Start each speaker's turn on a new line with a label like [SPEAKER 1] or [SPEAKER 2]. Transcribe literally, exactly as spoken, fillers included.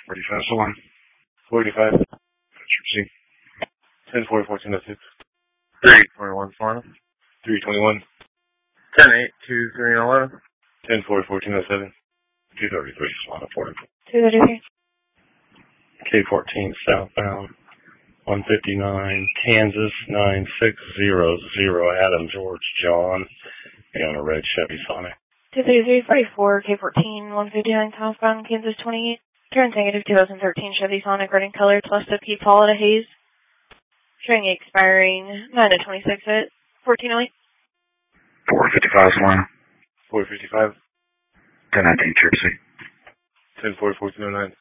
[SPEAKER 1] forty-five, so on.
[SPEAKER 2] forty-five.
[SPEAKER 1] Proceed.
[SPEAKER 2] ten forty, fourteen oh six.
[SPEAKER 1] three twenty-one, Florida.
[SPEAKER 2] three twenty-one.
[SPEAKER 1] ten eight, two three eleven.
[SPEAKER 2] ten forty, fourteen oh seven.
[SPEAKER 1] two thirty-three, Florida, Florida.
[SPEAKER 3] two thirty-three.
[SPEAKER 4] K fourteen southbound. one fifty-nine, Kansas, nine six zero zero, Adam George John. Be on a red Chevy Sonic.
[SPEAKER 3] two thirty-three, forty-four, K fourteen, one fifty-nine southbound, Kansas twenty-eight. Turn negative, two thousand thirteen Chevy Sonic, red in color, plus the Keep Paul at a haze. Showing expiring nine to twenty-six at fourteen oh eight.
[SPEAKER 1] four fifty-five, Florida.
[SPEAKER 2] four fifty-five.
[SPEAKER 1] ten nineteen, Church City.
[SPEAKER 2] ten forty, fourteen oh nine.